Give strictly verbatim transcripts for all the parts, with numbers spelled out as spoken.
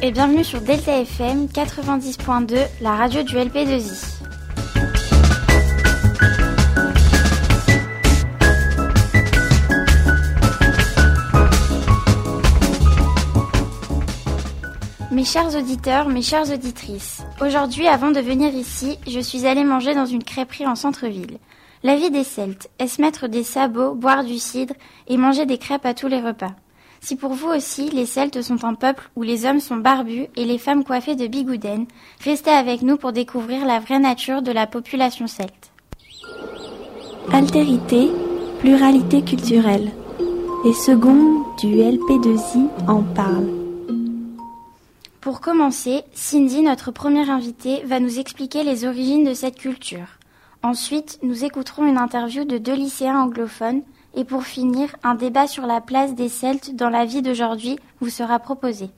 et bienvenue sur Delta F M quatre-vingt-dix point deux, la radio du L P deux I. Mes chers auditeurs, mes chères auditrices, aujourd'hui, avant de venir ici, je suis allée manger dans une crêperie en centre-ville. La vie des Celtes, est-ce mettre des sabots, boire du cidre et manger des crêpes à tous les repas? Si pour vous aussi, les Celtes sont un peuple où les hommes sont barbus et les femmes coiffées de bigouden, restez avec nous pour découvrir la vraie nature de la population celte. Altérité, pluralité culturelle. Les secondes du L P deux I en parlent. Pour commencer, Cindy, notre première invitée, va nous expliquer les origines de cette culture. Ensuite, nous écouterons une interview de deux lycéens anglophones et pour finir, un débat sur la place des Celtes dans la vie d'aujourd'hui vous sera proposé.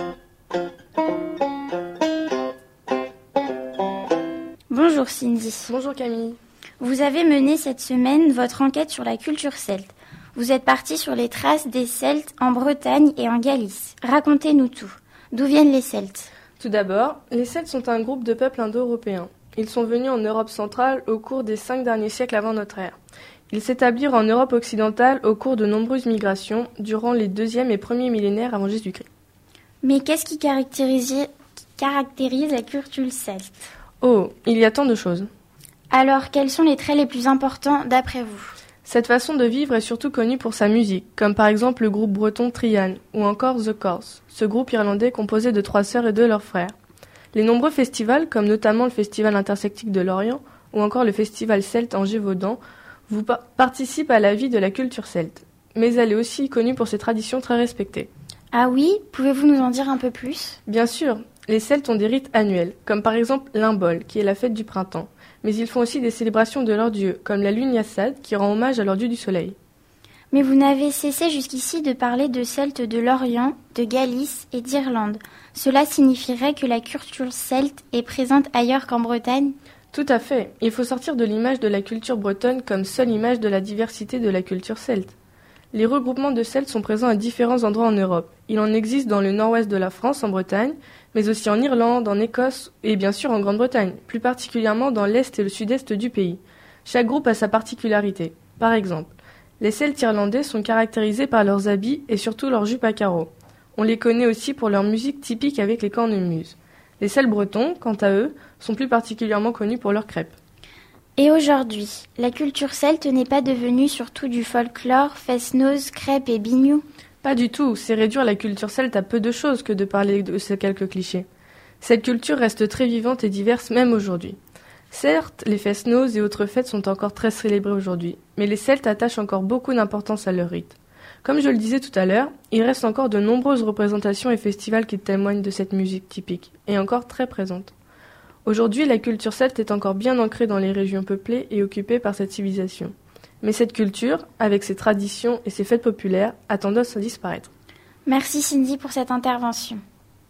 Bonjour Cindy. Bonjour Camille. Vous avez mené cette semaine votre enquête sur la culture celte. Vous êtes partie sur les traces des Celtes en Bretagne et en Galice. Racontez-nous tout. D'où viennent les Celtes? Tout d'abord, les Celtes sont un groupe de peuples indo-européens. Ils sont venus en Europe centrale au cours des cinq derniers siècles avant notre ère. Ils s'établirent en Europe occidentale au cours de nombreuses migrations durant les deuxième et premier millénaires avant Jésus-Christ. Mais qu'est-ce qui caractérise, qui caractérise la culture celte? Oh, il y a tant de choses. Alors, quels sont les traits les plus importants d'après vous? Cette façon de vivre est surtout connue pour sa musique, comme par exemple le groupe breton Trian ou encore The Corrs, ce groupe irlandais composé de trois sœurs et de leurs frères. Les nombreux festivals, comme notamment le Festival interceltique de Lorient ou encore le Festival celte en Gévaudan, vous pa- participent à la vie de la culture celte. Mais elle est aussi connue pour ses traditions très respectées. Ah oui? Pouvez-vous nous en dire un peu plus? Bien sûr, les Celtes ont des rites annuels, comme par exemple l'Imbol, qui est la fête du printemps. Mais ils font aussi des célébrations de leurs dieux, comme la lune Yassad, qui rend hommage à leur dieu du soleil. Mais vous n'avez cessé jusqu'ici de parler de Celtes de l'Orient, de Galice et d'Irlande. Cela signifierait que la culture celte est présente ailleurs qu'en Bretagne? Tout à fait. Il faut sortir de l'image de la culture bretonne comme seule image de la diversité de la culture celte. Les regroupements de Celtes sont présents à différents endroits en Europe. Il en existe dans le nord-ouest de la France, en Bretagne, mais aussi en Irlande, en Écosse et bien sûr en Grande-Bretagne, plus particulièrement dans l'est et le sud-est du pays. Chaque groupe a sa particularité. Par exemple, les Celtes irlandais sont caractérisés par leurs habits et surtout leurs jupes à carreaux. On les connaît aussi pour leur musique typique avec les cornemuses. Les Celtes bretons, quant à eux, sont plus particulièrement connus pour leurs crêpes. Et aujourd'hui, la culture celte n'est pas devenue surtout du folklore, fest-noz, crêpes et bignou? Pas du tout, c'est réduire la culture celte à peu de choses que de parler de ces quelques clichés. Cette culture reste très vivante et diverse même aujourd'hui. Certes, les fest-noz et autres fêtes sont encore très célébrées aujourd'hui, mais les Celtes attachent encore beaucoup d'importance à leur rite. Comme je le disais tout à l'heure, il reste encore de nombreuses représentations et festivals qui témoignent de cette musique typique, et encore très présente. Aujourd'hui, la culture celte est encore bien ancrée dans les régions peuplées et occupées par cette civilisation. Mais cette culture, avec ses traditions et ses fêtes populaires, a tendance à disparaître. Merci Cindy pour cette intervention.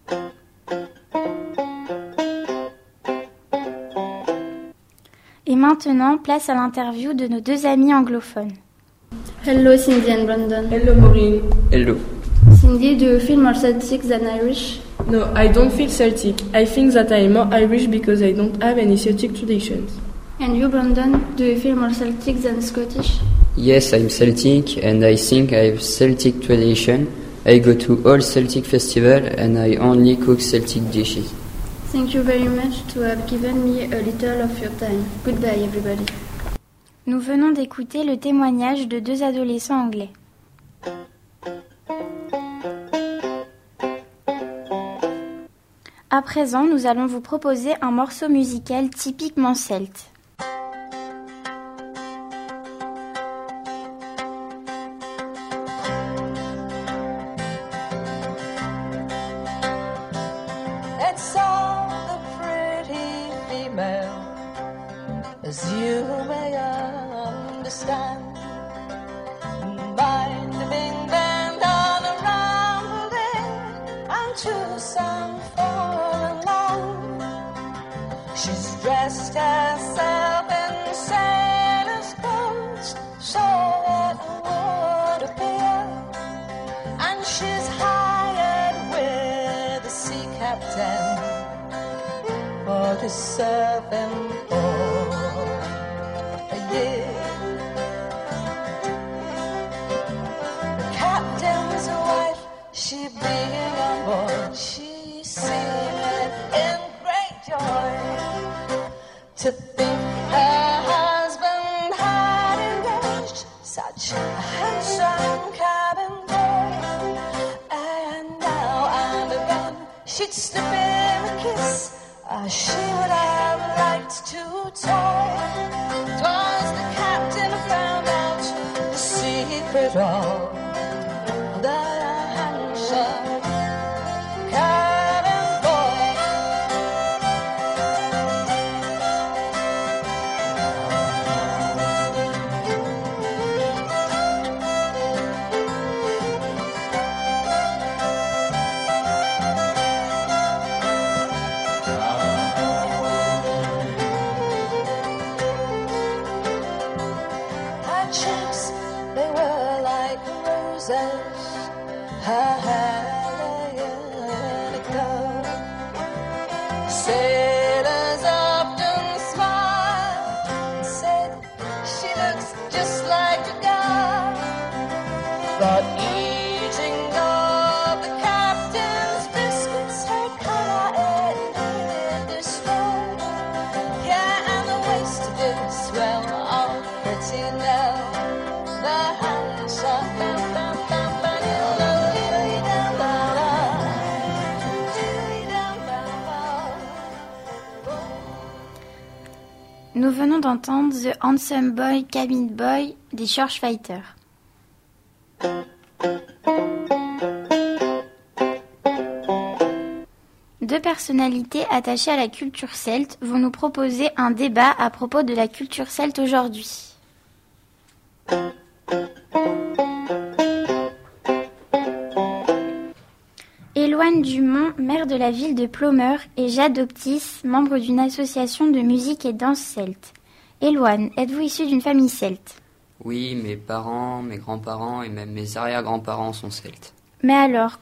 Et maintenant, place à l'interview de nos deux amis anglophones. Hello Cindy and Brandon. Hello Maureen. Hello. Cindy, do you feel more Celtic than Irish? No, I don't feel Celtic. I think that I am more Irish because I don't have any Celtic traditions. And you, Brandon, do you feel more Celtic than Scottish? Yes, I'm Celtic and I think I have Celtic tradition. I go to all Celtic festival and I only cook Celtic dishes. Thank you very much to have given me a little of your time. Goodbye, everybody. Nous venons d'écouter le témoignage de deux adolescents anglais. À présent, nous allons vous proposer un morceau musical typiquement celte. It's all the pretty female, as you may understand. Mind the bing band on a rambling and to some foreign land. She's dressed herself in sailor's clothes, so it would appear, and she's hired with a sea to serve him for a year. The captain's wife, she being on board, she seemed in great joy to think her husband had engaged such a handsome cabin boy. And now and again she'd slip in a kiss, as she would have liked to toy. 'Twas the captain who found out the secret of the handsome cabin boy. Her cheeks, they were like roses, her hair lay in a curl. Sailors often smiled and said she looks just like a girl. But eating of the captain's biscuits, her color it needed this roll. Yeah, and the waist did swell all pretty now. The handsome bam bam bam bam dee dam bam bam dee dam bam bam. Nous venons d'entendre The Handsome Boy Cabin Boy des George Fighter. Deux personnalités attachées à la culture celte vont nous proposer un débat à propos de la culture celte aujourd'hui. Éloane Dumont, maire de la ville de Plomeur, et Jade Optis, membre d'une association de musique et danse celte. Éloane, êtes-vous issue d'une famille celte ? Oui, mes parents, mes grands-parents et même mes arrière-grands-parents sont celtes. Mais alors,